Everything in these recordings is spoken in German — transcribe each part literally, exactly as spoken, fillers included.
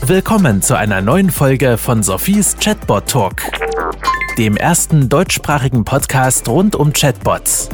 Willkommen zu einer neuen Folge von Sophies Chatbot Talk, dem ersten deutschsprachigen Podcast rund um Chatbots.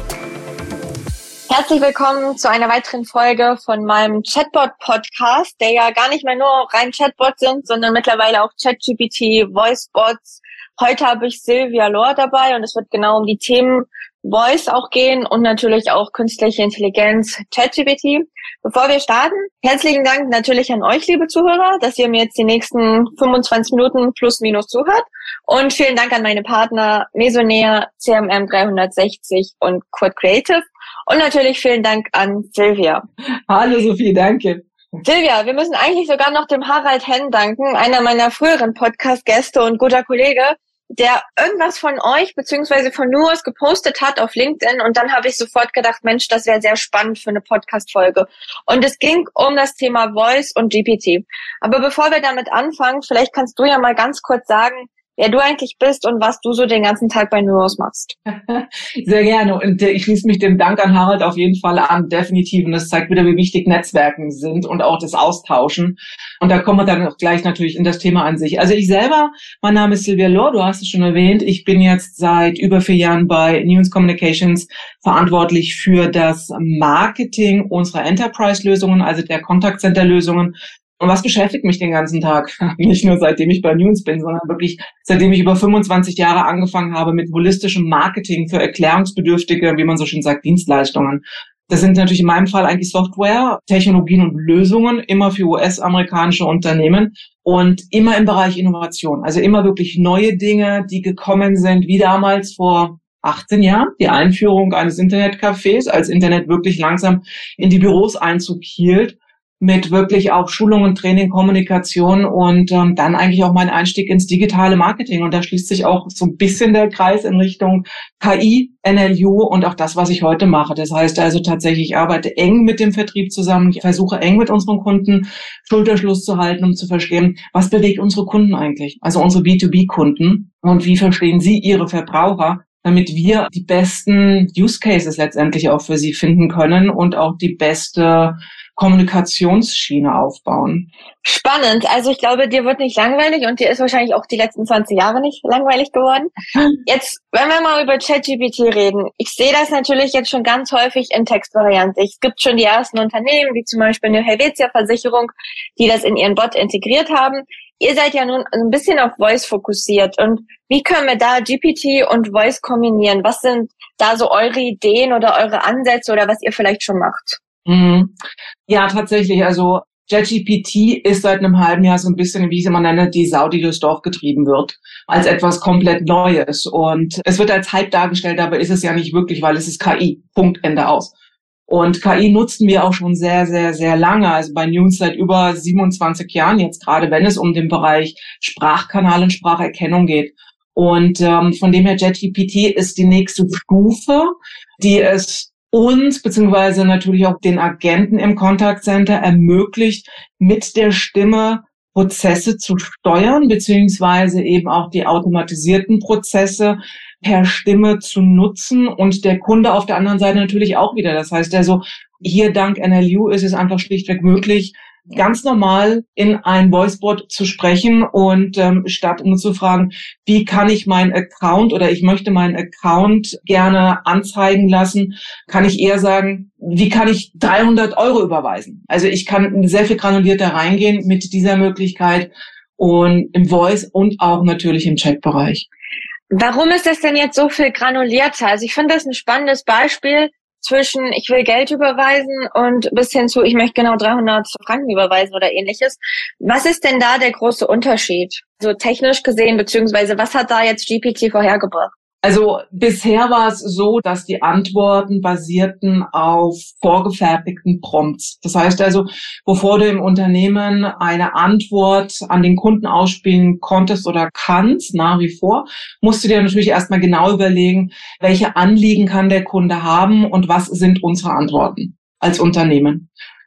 Herzlich willkommen zu einer weiteren Folge von meinem Chatbot-Podcast, der ja gar nicht mehr nur rein Chatbots sind, sondern mittlerweile auch ChatGPT, Voicebots. Heute habe ich Sylvia Lohr dabei und es wird genau um die Themen Voice auch gehen und natürlich auch künstliche Intelligenz, ChatGPT. Bevor wir starten, herzlichen Dank natürlich an euch, liebe Zuhörer, dass ihr mir jetzt die nächsten fünfundzwanzig Minuten plus minus zuhört. Und vielen Dank an meine Partner Mesonair, C M M dreihundertsechzig und Quad Creative. Und natürlich vielen Dank an Sylvia. Hallo Sophie, danke. Sylvia, wir müssen eigentlich sogar noch dem Harald Henn danken, einer meiner früheren Podcast-Gäste und guter Kollege, der irgendwas von euch beziehungsweise von Nuos gepostet hat auf LinkedIn und dann habe ich sofort gedacht, Mensch, das wäre sehr spannend für eine Podcast-Folge. Und es ging um das Thema Voice und G P T. Aber bevor wir damit anfangen, vielleicht kannst du ja mal ganz kurz sagen, wer du eigentlich bist und was du so den ganzen Tag bei Nuos machst. Sehr gerne. Und ich schließe mich dem Dank an Harald auf jeden Fall an, definitiv. Und das zeigt wieder, wie wichtig Netzwerken sind und auch das Austauschen. Und da kommen wir dann auch gleich natürlich in das Thema an sich. Also ich selber, mein Name ist Sylvia Lohr, du hast es schon erwähnt. Ich bin jetzt seit über vier Jahren bei Nuance Communications verantwortlich für das Marketing unserer Enterprise-Lösungen, also der Contact-Center-Lösungen. Und was beschäftigt mich den ganzen Tag? Nicht nur seitdem ich bei Nuance bin, sondern wirklich seitdem ich über fünfundzwanzig Jahre angefangen habe mit holistischem Marketing für erklärungsbedürftige, wie man so schön sagt, Dienstleistungen. Das sind natürlich in meinem Fall eigentlich Software, Technologien und Lösungen, immer für U S-amerikanische Unternehmen und immer im Bereich Innovation. Also immer wirklich neue Dinge, die gekommen sind, wie damals vor achtzehn Jahren, die Einführung eines Internetcafés, als Internet wirklich langsam in die Büros Einzug hielt, mit wirklich auch Schulungen, Training, Kommunikation und ähm, dann eigentlich auch mein Einstieg ins digitale Marketing. Und da schließt sich auch so ein bisschen der Kreis in Richtung K I, N L U und auch das, was ich heute mache. Das heißt also tatsächlich, ich arbeite eng mit dem Vertrieb zusammen. Ich versuche eng mit unseren Kunden Schulterschluss zu halten, um zu verstehen, was bewegt unsere Kunden eigentlich, also unsere B zwei B-Kunden und wie verstehen sie ihre Verbraucher, damit wir die besten Use Cases letztendlich auch für sie finden können und auch die beste Kommunikationsschiene aufbauen. Spannend. Also ich glaube, dir wird nicht langweilig und dir ist wahrscheinlich auch die letzten zwanzig Jahre nicht langweilig geworden. Jetzt, wenn wir mal über ChatGPT reden, ich sehe das natürlich jetzt schon ganz häufig in Textvariante. Es gibt schon die ersten Unternehmen, wie zum Beispiel eine Helvetia-Versicherung, die das in ihren Bot integriert haben. Ihr seid ja nun ein bisschen auf Voice fokussiert. Und wie können wir da G P T und Voice kombinieren? Was sind da so eure Ideen oder eure Ansätze oder was ihr vielleicht schon macht? Mhm. Ja, tatsächlich. Also ChatGPT ist seit einem halben Jahr so ein bisschen, wie ich es immer nenne, die Sau, die durchs Dorf getrieben wird, als etwas komplett Neues. Und es wird als Hype dargestellt, aber ist es ja nicht wirklich, weil es ist K I. Punkt, Ende aus. Und K I nutzen wir auch schon sehr, sehr, sehr lange. Also bei Nuance seit über siebenundzwanzig Jahren jetzt, gerade wenn es um den Bereich Sprachkanal und Spracherkennung geht. Und ähm, von dem her, ChatGPT ist die nächste Stufe, die es uns beziehungsweise natürlich auch den Agenten im Contact Center ermöglicht, mit der Stimme Prozesse zu steuern, beziehungsweise eben auch die automatisierten Prozesse per Stimme zu nutzen und der Kunde auf der anderen Seite natürlich auch wieder. Das heißt also, hier dank N L U ist es einfach schlichtweg möglich, ganz normal in ein Voicebot zu sprechen und ähm, statt um zu fragen, wie kann ich meinen Account oder ich möchte meinen Account gerne anzeigen lassen, kann ich eher sagen, wie kann ich dreihundert Euro überweisen? Also ich kann sehr viel granulierter reingehen mit dieser Möglichkeit und im Voice und auch natürlich im Chat-Bereich. Warum ist das denn jetzt so viel granulierter? Also ich finde das ein spannendes Beispiel zwischen ich will Geld überweisen und bis hin zu ich möchte genau dreihundert Franken überweisen oder ähnliches. Was ist denn da der große Unterschied? So technisch gesehen, beziehungsweise was hat da jetzt G P T vorhergebracht? Also bisher war es so, dass die Antworten basierten auf vorgefertigten Prompts. Das heißt also, bevor du im Unternehmen eine Antwort an den Kunden ausspielen konntest oder kannst, nach wie vor, musst du dir natürlich erstmal genau überlegen, welche Anliegen kann der Kunde haben und was sind unsere Antworten als Unternehmen.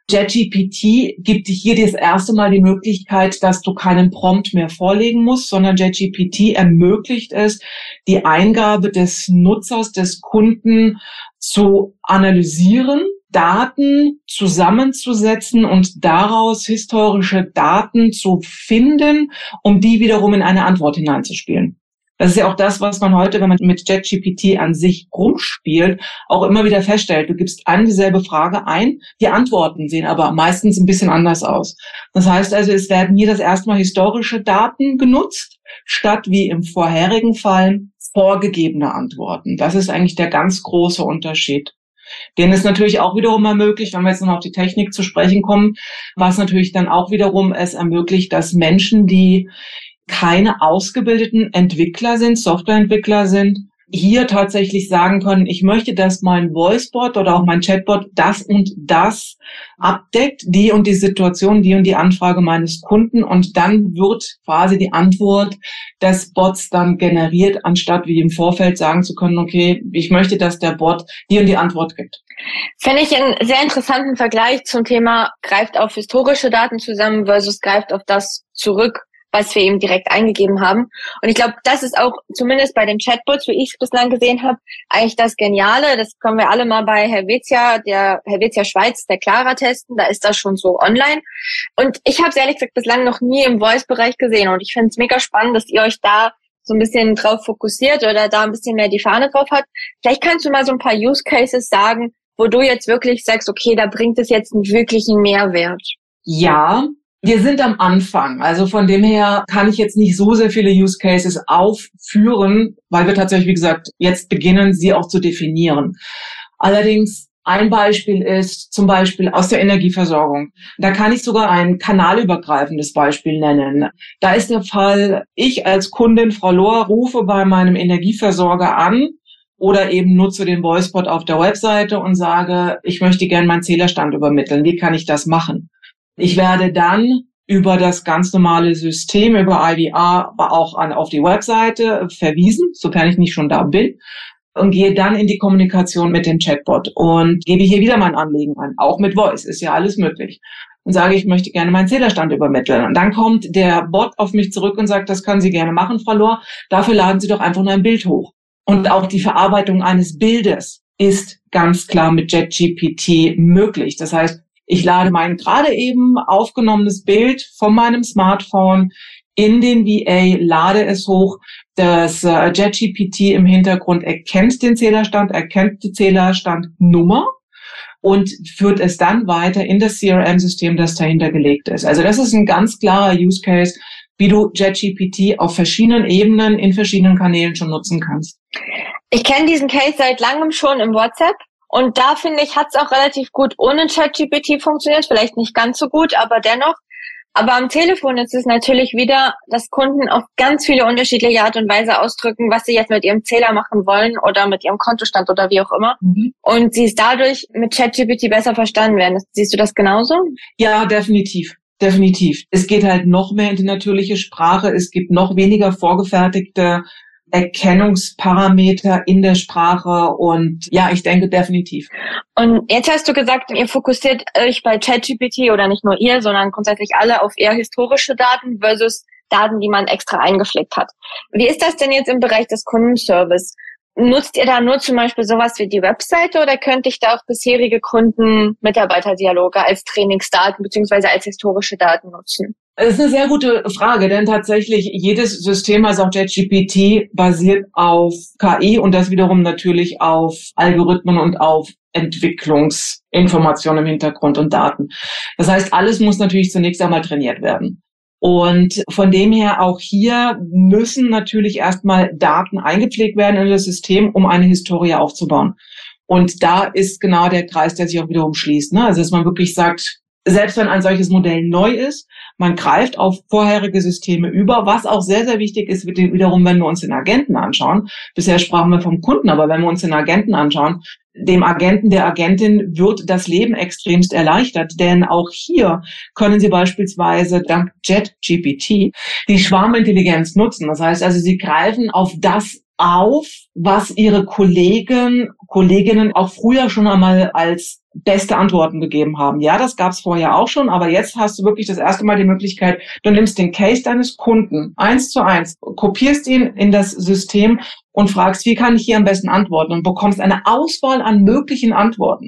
ChatGPT gibt dir hier das erste Mal die Möglichkeit, dass du keinen Prompt mehr vorlegen musst, sondern ChatGPT ermöglicht es, die Eingabe des Nutzers, des Kunden zu analysieren, Daten zusammenzusetzen und daraus historische Daten zu finden, um die wiederum in eine Antwort hineinzuspielen. Das ist ja auch das, was man heute, wenn man mit ChatGPT an sich rumspielt, auch immer wieder feststellt. Du gibst eine dieselbe Frage ein, die Antworten sehen aber meistens ein bisschen anders aus. Das heißt also, es werden hier das erste Mal historische Daten genutzt, statt wie im vorherigen Fall vorgegebene Antworten. Das ist eigentlich der ganz große Unterschied. Den ist natürlich auch wiederum ermöglicht, wenn wir jetzt noch auf die Technik zu sprechen kommen, was natürlich dann auch wiederum es ermöglicht, dass Menschen, die keine ausgebildeten Entwickler sind, Softwareentwickler sind, hier tatsächlich sagen können, ich möchte, dass mein Voicebot oder auch mein Chatbot das und das abdeckt, die und die Situation, die und die Anfrage meines Kunden, und dann wird quasi die Antwort des Bots dann generiert, anstatt wie im Vorfeld sagen zu können, okay, ich möchte, dass der Bot die und die Antwort gibt. Finde ich einen sehr interessanten Vergleich zum Thema greift auf historische Daten zusammen versus greift auf das zurück, was wir eben direkt eingegeben haben. Und ich glaube, das ist auch zumindest bei den Chatbots, wie ich es bislang gesehen habe, eigentlich das Geniale. Das können wir alle mal bei Helvetia, der Helvetia Schweiz, der Clara testen. Da ist das schon so online. Und ich habe es ehrlich gesagt bislang noch nie im Voice-Bereich gesehen. Und ich finde es mega spannend, dass ihr euch da so ein bisschen drauf fokussiert oder da ein bisschen mehr die Fahne drauf hat. Vielleicht kannst du mal so ein paar Use Cases sagen, wo du jetzt wirklich sagst, okay, da bringt es jetzt einen wirklichen Mehrwert. Ja, wir sind am Anfang, also von dem her kann ich jetzt nicht so sehr viele Use Cases aufführen, weil wir tatsächlich, wie gesagt, jetzt beginnen, sie auch zu definieren. Allerdings ein Beispiel ist zum Beispiel aus der Energieversorgung. Da kann ich sogar ein kanalübergreifendes Beispiel nennen. Da ist der Fall, ich als Kundin, Frau Lohr, rufe bei meinem Energieversorger an oder eben nutze den Voicebot auf der Webseite und sage, ich möchte gerne meinen Zählerstand übermitteln. Wie kann ich das machen? Ich werde dann über das ganz normale System, über I V R, aber auch an, auf die Webseite verwiesen, sofern ich nicht schon da bin, und gehe dann in die Kommunikation mit dem Chatbot und gebe hier wieder mein Anliegen an. Auch mit Voice ist ja alles möglich. Und sage, ich möchte gerne meinen Zählerstand übermitteln. Und dann kommt der Bot auf mich zurück und sagt, das können Sie gerne machen, Frau Lohr. Dafür laden Sie doch einfach nur ein Bild hoch. Und auch die Verarbeitung eines Bildes ist ganz klar mit ChatGPT möglich. Das heißt, ich lade mein gerade eben aufgenommenes Bild von meinem Smartphone in den V A, lade es hoch. Das äh, ChatGPT im Hintergrund erkennt den Zählerstand, erkennt die Zählerstandnummer und führt es dann weiter in das C R M-System, das dahinter gelegt ist. Also das ist ein ganz klarer Use Case, wie du ChatGPT auf verschiedenen Ebenen in verschiedenen Kanälen schon nutzen kannst. Ich kenne diesen Case seit langem schon im WhatsApp. Und da, finde ich, hat es auch relativ gut ohne ChatGPT funktioniert. Vielleicht nicht ganz so gut, aber dennoch. Aber am Telefon ist es natürlich wieder, dass Kunden auf ganz viele unterschiedliche Art und Weise ausdrücken, was sie jetzt mit ihrem Zähler machen wollen oder mit ihrem Kontostand oder wie auch immer. Mhm. Und sie es dadurch mit ChatGPT besser verstanden werden. Siehst du das genauso? Ja, definitiv. Definitiv. Es geht halt noch mehr in die natürliche Sprache. Es gibt noch weniger vorgefertigte Erkennungsparameter in der Sprache und ja, ich denke definitiv. Und jetzt hast du gesagt, ihr fokussiert euch bei ChatGPT oder nicht nur ihr, sondern grundsätzlich alle auf eher historische Daten versus Daten, die man extra eingepflegt hat. Wie ist das denn jetzt im Bereich des Kundenservice? Nutzt ihr da nur zum Beispiel sowas wie die Webseite oder könnte ich da auch bisherige Kunden-Mitarbeiter-Dialoge als Trainingsdaten beziehungsweise als historische Daten nutzen? Das ist eine sehr gute Frage, denn tatsächlich jedes System, also auch ChatGPT, basiert auf K I und das wiederum natürlich auf Algorithmen und auf Entwicklungsinformationen im Hintergrund und Daten. Das heißt, alles muss natürlich zunächst einmal trainiert werden. Und von dem her auch hier müssen natürlich erstmal Daten eingepflegt werden in das System, um eine Historie aufzubauen. Und da ist genau der Kreis, der sich auch wiederum schließt, ne? Also dass man wirklich sagt, selbst wenn ein solches Modell neu ist, man greift auf vorherige Systeme über, was auch sehr, sehr wichtig ist, wiederum, wenn wir uns den Agenten anschauen. Bisher sprachen wir vom Kunden, aber wenn wir uns den Agenten anschauen, dem Agenten, der Agentin wird das Leben extremst erleichtert, denn auch hier können Sie beispielsweise dank ChatGPT die Schwarmintelligenz nutzen. Das heißt also, Sie greifen auf das auf, was Ihre Kollegen, Kolleginnen auch früher schon einmal als beste Antworten gegeben haben. Ja, das gab es vorher auch schon, aber jetzt hast du wirklich das erste Mal die Möglichkeit, du nimmst den Case deines Kunden eins zu eins, kopierst ihn in das System und fragst, wie kann ich hier am besten antworten und bekommst eine Auswahl an möglichen Antworten.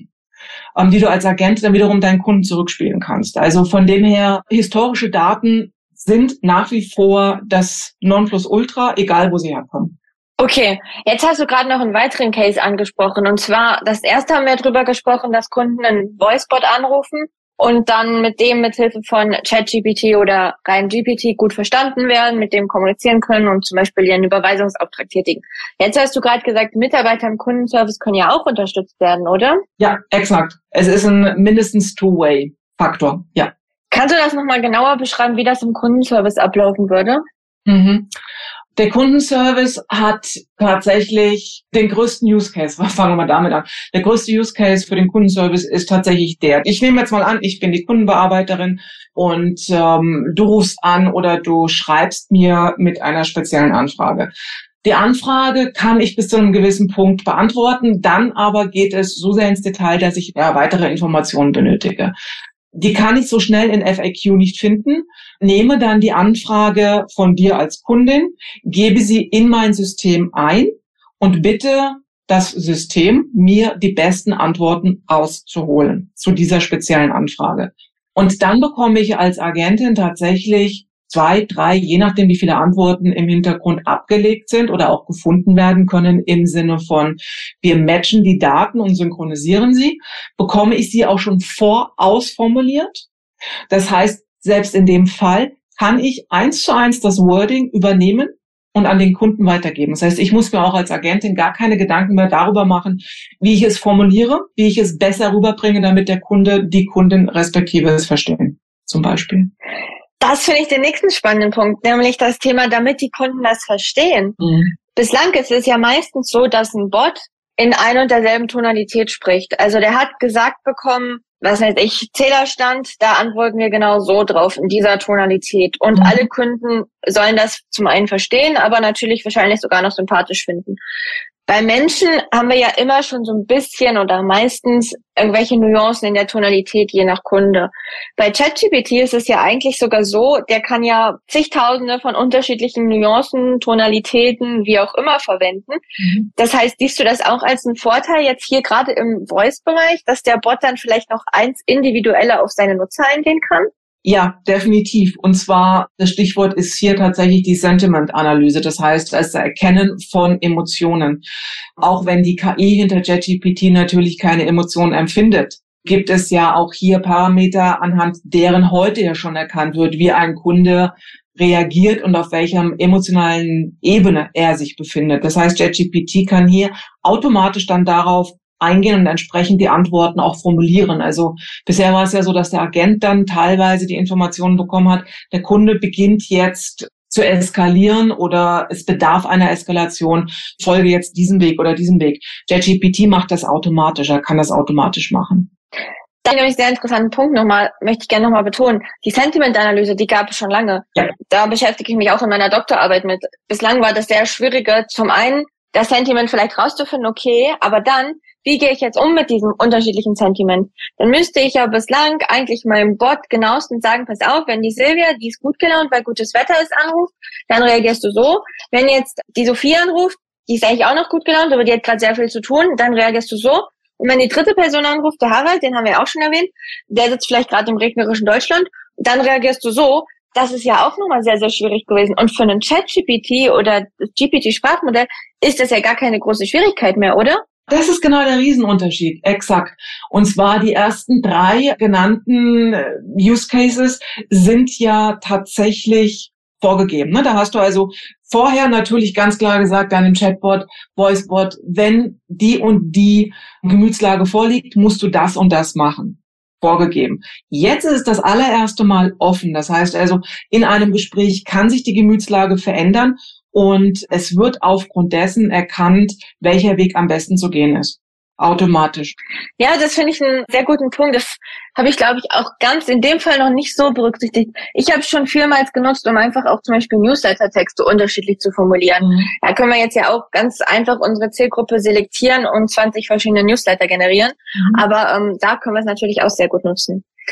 ähm, die du als Agent dann wiederum deinen Kunden zurückspielen kannst. Also von dem her, historische Daten sind nach wie vor das Nonplusultra, egal wo sie herkommen. Okay, jetzt hast du gerade noch einen weiteren Case angesprochen. Und zwar, das erste haben wir drüber gesprochen, dass Kunden einen Voicebot anrufen und dann mit dem mithilfe von ChatGPT oder rein G P T gut verstanden werden, mit dem kommunizieren können und zum Beispiel ihren Überweisungsauftrag tätigen. Jetzt hast du gerade gesagt, Mitarbeiter im Kundenservice können ja auch unterstützt werden, oder? Ja, exakt. Es ist ein mindestens Two-Way-Faktor, ja. Kannst du das nochmal genauer beschreiben, wie das im Kundenservice ablaufen würde? Mhm. Der Kundenservice hat tatsächlich den größten Use Case. Fangen wir mal damit an. Der größte Use Case für den Kundenservice ist tatsächlich der. Ich nehme jetzt mal an, ich bin die Kundenbearbeiterin und ähm, du rufst an oder du schreibst mir mit einer speziellen Anfrage. Die Anfrage kann ich bis zu einem gewissen Punkt beantworten, dann aber geht es so sehr ins Detail, dass ich ja, weitere Informationen benötige. Die kann ich so schnell in F A Q nicht finden, nehme dann die Anfrage von dir als Kundin, gebe sie in mein System ein und bitte das System, mir die besten Antworten rauszuholen zu dieser speziellen Anfrage. Und dann bekomme ich als Agentin tatsächlich zwei, drei, je nachdem, wie viele Antworten im Hintergrund abgelegt sind oder auch gefunden werden können im Sinne von, wir matchen die Daten und synchronisieren sie, bekomme ich sie auch schon vorausformuliert. Das heißt, selbst in dem Fall kann ich eins zu eins das Wording übernehmen und an den Kunden weitergeben. Das heißt, ich muss mir auch als Agentin gar keine Gedanken mehr darüber machen, wie ich es formuliere, wie ich es besser rüberbringe, damit der Kunde, die Kundin respektive es verstehen, zum Beispiel. Das finde ich den nächsten spannenden Punkt, nämlich das Thema, damit die Kunden das verstehen. Mhm. Bislang ist es ja meistens so, dass ein Bot in ein und derselben Tonalität spricht. Also der hat gesagt bekommen, was weiß ich, Zählerstand, da antworten wir genau so drauf, in dieser Tonalität. Und mhm. alle Kunden sollen das zum einen verstehen, aber natürlich wahrscheinlich sogar noch sympathisch finden. Bei Menschen haben wir ja immer schon so ein bisschen oder meistens irgendwelche Nuancen in der Tonalität, je nach Kunde. Bei ChatGPT ist es ja eigentlich sogar so, der kann ja zigtausende von unterschiedlichen Nuancen, Tonalitäten, wie auch immer verwenden. Mhm. Das heißt, siehst du das auch als einen Vorteil jetzt hier gerade im Voice-Bereich, dass der Bot dann vielleicht noch eins individueller auf seine Nutzer eingehen kann? Ja, definitiv. Und zwar, das Stichwort ist hier tatsächlich die Sentiment-Analyse. Das heißt, das Erkennen von Emotionen. Auch wenn die K I hinter ChatGPT natürlich keine Emotionen empfindet, gibt es ja auch hier Parameter, anhand deren heute ja schon erkannt wird, wie ein Kunde reagiert und auf welcher emotionalen Ebene er sich befindet. Das heißt, ChatGPT kann hier automatisch dann darauf eingehen und entsprechend die Antworten auch formulieren. Also bisher war es ja so, dass der Agent dann teilweise die Informationen bekommen hat, der Kunde beginnt jetzt zu eskalieren oder es bedarf einer Eskalation, folge jetzt diesem Weg oder diesem Weg. ChatGPT macht das automatisch, er kann das automatisch machen. Da habe ich einen sehr interessanten Punkt nochmal, möchte ich gerne nochmal betonen. Die Sentiment-Analyse, die gab es schon lange. Ja. Da beschäftige ich mich auch in meiner Doktorarbeit mit. Bislang war das sehr schwierige, zum einen das Sentiment vielleicht rauszufinden, okay, aber dann, wie gehe ich jetzt um mit diesem unterschiedlichen Sentiment? Dann müsste ich ja bislang eigentlich meinem Bot genauestens sagen, pass auf, wenn die Silvia, die ist gut gelaunt, weil gutes Wetter ist, anruft, dann reagierst du so. Wenn jetzt die Sophie anruft, die ist eigentlich auch noch gut gelaunt, aber die hat gerade sehr viel zu tun, dann reagierst du so. Und wenn die dritte Person anruft, der Harald, den haben wir auch schon erwähnt, der sitzt vielleicht gerade im regnerischen Deutschland, dann reagierst du so. Das ist ja auch nochmal sehr, sehr schwierig gewesen. Und für einen ChatGPT oder G P T-Sprachmodell ist das ja gar keine große Schwierigkeit mehr, oder? Das ist genau der Riesenunterschied, exakt. Und zwar die ersten drei genannten Use Cases sind ja tatsächlich vorgegeben. Da hast du also vorher natürlich ganz klar gesagt, deinem Chatbot, Voicebot, wenn die und die Gemütslage vorliegt, musst du das und das machen. Vorgegeben. Jetzt ist es das allererste Mal offen. Das heißt also, in einem Gespräch kann sich die Gemütslage verändern und es wird aufgrund dessen erkannt, welcher Weg am besten zu gehen ist. Automatisch. Ja, das finde ich einen sehr guten Punkt. Das habe ich, glaube ich, auch ganz in dem Fall noch nicht so berücksichtigt. Ich habe es schon vielmals genutzt, um einfach auch zum Beispiel Newsletter-Texte unterschiedlich zu formulieren. Mhm. Da können wir jetzt ja auch ganz einfach unsere Zielgruppe selektieren und zwanzig verschiedene Newsletter generieren. Mhm. Aber ähm, da können wir es natürlich auch sehr gut nutzen.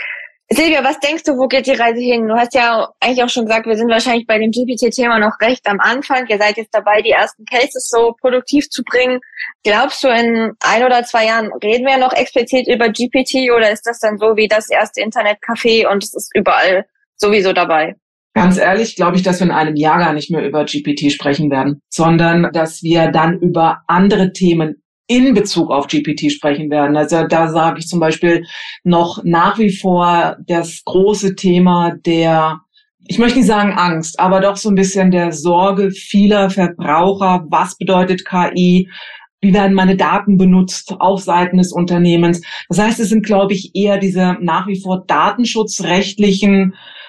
Silvia, was denkst du, wo geht die Reise hin? Du hast ja eigentlich auch schon gesagt, wir sind wahrscheinlich bei dem G P T-Thema noch recht am Anfang. Ihr seid jetzt dabei, die ersten Cases so produktiv zu bringen. Glaubst du, in ein oder zwei Jahren reden wir noch explizit über G P T oder ist das dann so wie das erste Internetcafé und es ist überall sowieso dabei? Ganz ehrlich, glaube ich, dass wir in einem Jahr gar nicht mehr über G P T sprechen werden, sondern dass wir dann über andere Themen in Bezug auf G P T sprechen werden. Also da sage ich zum Beispiel noch nach wie vor das große Thema der, ich möchte nicht sagen Angst, aber doch so ein bisschen der Sorge vieler Verbraucher. Was bedeutet K I? Wie werden meine Daten benutzt auf Seiten des Unternehmens? Das heißt, es sind, glaube ich, eher diese nach wie vor datenschutzrechtlichen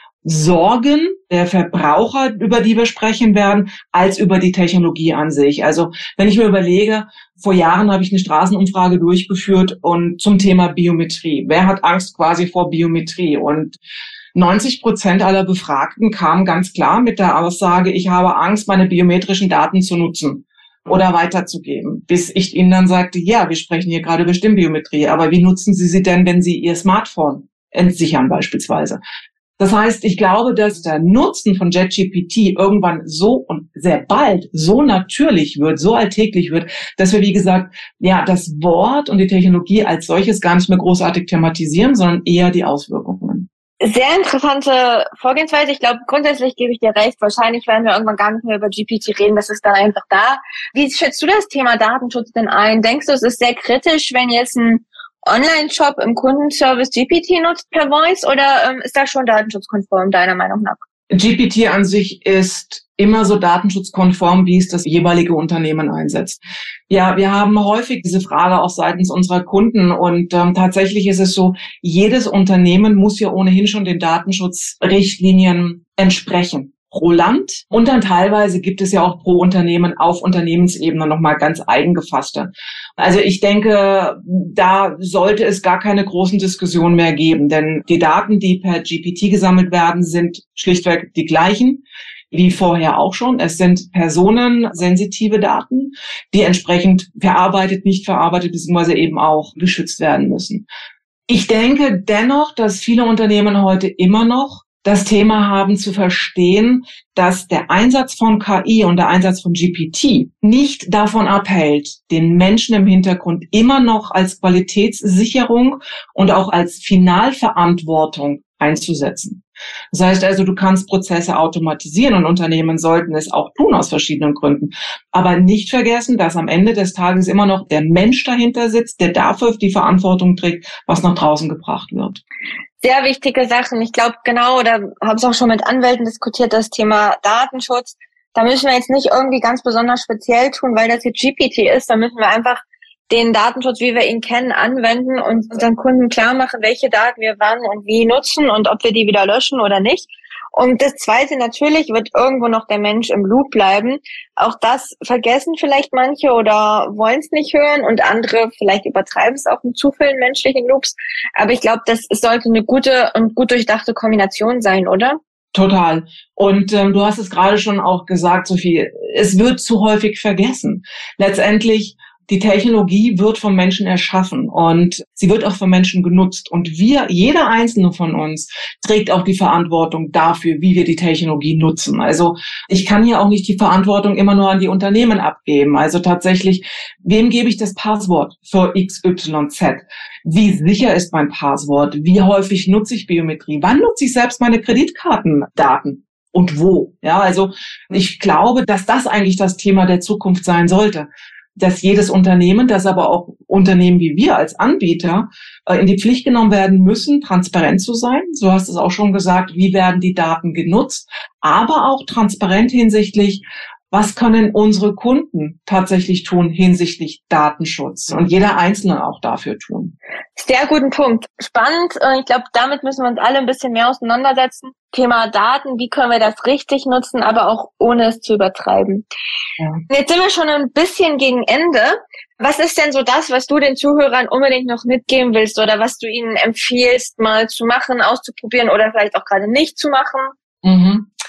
Sorgen der Verbraucher, über die wir sprechen werden, als über die Technologie an sich. Also wenn ich mir überlege, vor Jahren habe ich eine Straßenumfrage durchgeführt und zum Thema Biometrie. Wer hat Angst quasi vor Biometrie? Und neunzig Prozent aller Befragten kamen ganz klar mit der Aussage, ich habe Angst, meine biometrischen Daten zu nutzen oder weiterzugeben. Bis ich ihnen dann sagte, ja, wir sprechen hier gerade über Stimmbiometrie, aber wie nutzen Sie sie denn, wenn Sie Ihr Smartphone entsichern beispielsweise? Das heißt, ich glaube, dass der Nutzen von ChatGPT irgendwann so und sehr bald so natürlich wird, so alltäglich wird, dass wir, wie gesagt, ja, das Wort und die Technologie als solches gar nicht mehr großartig thematisieren, sondern eher die Auswirkungen. Sehr interessante Vorgehensweise. Ich glaube, grundsätzlich gebe ich dir recht. Wahrscheinlich werden wir irgendwann gar nicht mehr über G P T reden. Das ist dann einfach da. Wie schätzt du das Thema Datenschutz denn ein? Denkst du, es ist sehr kritisch, wenn jetzt ein Online-Shop im Kundenservice G P T nutzt per Voice oder ähm, ist das schon datenschutzkonform, deiner Meinung nach? G P T an sich ist immer so datenschutzkonform, wie es das jeweilige Unternehmen einsetzt. Ja, wir haben häufig diese Frage auch seitens unserer Kunden und ähm, tatsächlich ist es so, jedes Unternehmen muss ja ohnehin schon den Datenschutzrichtlinien entsprechen. Pro Land und dann teilweise gibt es ja auch pro Unternehmen auf Unternehmensebene nochmal ganz eigen gefasste. Also ich denke, da sollte es gar keine großen Diskussionen mehr geben, denn die Daten, die per G P T gesammelt werden, sind schlichtweg die gleichen wie vorher auch schon. Es sind personensensitive Daten, die entsprechend verarbeitet, nicht verarbeitet bzw. eben auch geschützt werden müssen. Ich denke dennoch, dass viele Unternehmen heute immer noch das Thema haben zu verstehen, dass der Einsatz von K I und der Einsatz von G P T nicht davon abhält, den Menschen im Hintergrund immer noch als Qualitätssicherung und auch als Finalverantwortung einzusetzen. Das heißt also, du kannst Prozesse automatisieren und Unternehmen sollten es auch tun aus verschiedenen Gründen. Aber nicht vergessen, dass am Ende des Tages immer noch der Mensch dahinter sitzt, der dafür die Verantwortung trägt, was nach draußen gebracht wird. Sehr wichtige Sachen. Ich glaube, genau, da habe ich auch schon mit Anwälten diskutiert, das Thema Datenschutz. Da müssen wir jetzt nicht irgendwie ganz besonders speziell tun, weil das jetzt G P T ist. Da müssen wir einfach den Datenschutz, wie wir ihn kennen, anwenden und unseren Kunden klar machen, welche Daten wir wann und wie nutzen und ob wir die wieder löschen oder nicht. Und das Zweite, natürlich wird irgendwo noch der Mensch im Loop bleiben. Auch das vergessen vielleicht manche oder wollen es nicht hören und andere vielleicht übertreiben es auch mit zu vielen menschlichen Loops. Aber ich glaube, das sollte eine gute und gut durchdachte Kombination sein, oder? Total. Und ähm, du hast es gerade schon auch gesagt, Sophie, es wird zu häufig vergessen. Letztendlich, die Technologie wird vom Menschen erschaffen und sie wird auch vom Menschen genutzt. Und wir, jeder einzelne von uns, trägt auch die Verantwortung dafür, wie wir die Technologie nutzen. Also ich kann hier auch nicht die Verantwortung immer nur an die Unternehmen abgeben. Also tatsächlich, wem gebe ich das Passwort für X Y Z? Wie sicher ist mein Passwort? Wie häufig nutze ich Biometrie? Wann nutze ich selbst meine Kreditkartendaten? Und wo? Ja, also ich glaube, dass das eigentlich das Thema der Zukunft sein sollte. Dass jedes Unternehmen, dass aber auch Unternehmen wie wir als Anbieter in die Pflicht genommen werden müssen, transparent zu sein. So hast du es auch schon gesagt, wie werden die Daten genutzt, aber auch transparent hinsichtlich, was können unsere Kunden tatsächlich tun hinsichtlich Datenschutz und jeder Einzelne auch dafür tun. Sehr guten Punkt. Spannend. Ich glaube, damit müssen wir uns alle ein bisschen mehr auseinandersetzen. Thema Daten, wie können wir das richtig nutzen, aber auch ohne es zu übertreiben. Ja. Jetzt sind wir schon ein bisschen gegen Ende. Was ist denn so das, was du den Zuhörern unbedingt noch mitgeben willst oder was du ihnen empfiehlst, mal zu machen, auszuprobieren oder vielleicht auch gerade nicht zu machen? Mhm.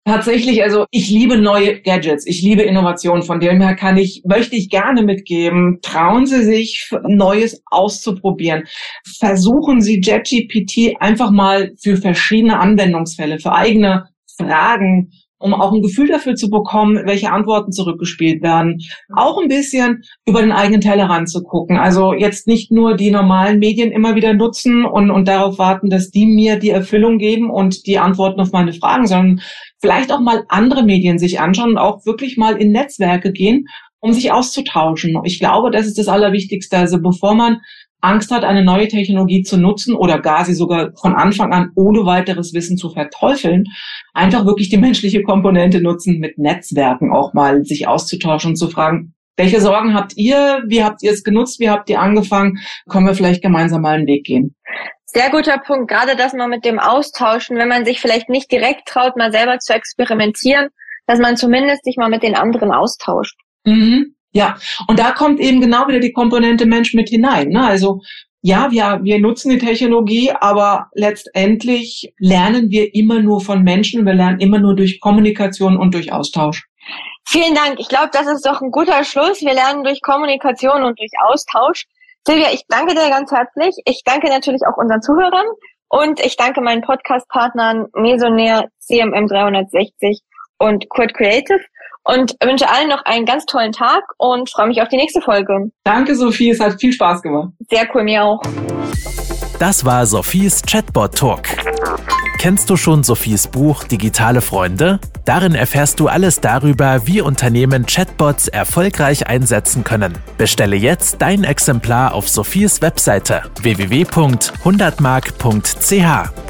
Tatsächlich, also ich liebe neue Gadgets, ich liebe Innovation, von dem her kann ich, möchte ich gerne mitgeben, trauen Sie sich, Neues auszuprobieren. Versuchen Sie ChatGPT einfach mal für verschiedene Anwendungsfälle, für eigene Fragen, um auch ein Gefühl dafür zu bekommen, welche Antworten zurückgespielt werden. Auch ein bisschen über den eigenen Tellerrand zu gucken. Also jetzt nicht nur die normalen Medien immer wieder nutzen und, und darauf warten, dass die mir die Erfüllung geben und die Antworten auf meine Fragen, sondern vielleicht auch mal andere Medien sich anschauen und auch wirklich mal in Netzwerke gehen, um sich auszutauschen. Ich glaube, das ist das Allerwichtigste. Also bevor man Angst hat, eine neue Technologie zu nutzen oder gar sie sogar von Anfang an ohne weiteres Wissen zu verteufeln, einfach wirklich die menschliche Komponente nutzen, mit Netzwerken auch mal sich auszutauschen und zu fragen, welche Sorgen habt ihr? Wie habt ihr es genutzt? Wie habt ihr angefangen? Können wir vielleicht gemeinsam mal einen Weg gehen? Sehr guter Punkt, gerade das mal mit dem Austauschen, wenn man sich vielleicht nicht direkt traut, mal selber zu experimentieren, dass man zumindest sich mal mit den anderen austauscht. Mhm. Ja, und da kommt eben genau wieder die Komponente Mensch mit hinein. Ne? Also ja, wir, wir nutzen die Technologie, aber letztendlich lernen wir immer nur von Menschen. Wir lernen immer nur durch Kommunikation und durch Austausch. Vielen Dank. Ich glaube, das ist doch ein guter Schluss. Wir lernen durch Kommunikation und durch Austausch. Silvia, ich danke dir ganz herzlich. Ich danke natürlich auch unseren Zuhörern und ich danke meinen Podcast-Partnern Mesonair, C M M dreihundertsechzig und Quad Creative. Und wünsche allen noch einen ganz tollen Tag und freue mich auf die nächste Folge. Danke, Sophie. Es hat viel Spaß gemacht. Sehr cool, mir auch. Das war Sophies Chatbot Talk. Kennst du schon Sophies Buch Digitale Freunde? Darin erfährst du alles darüber, wie Unternehmen Chatbots erfolgreich einsetzen können. Bestelle jetzt dein Exemplar auf Sophies Webseite w w w punkt hundertmark punkt c h.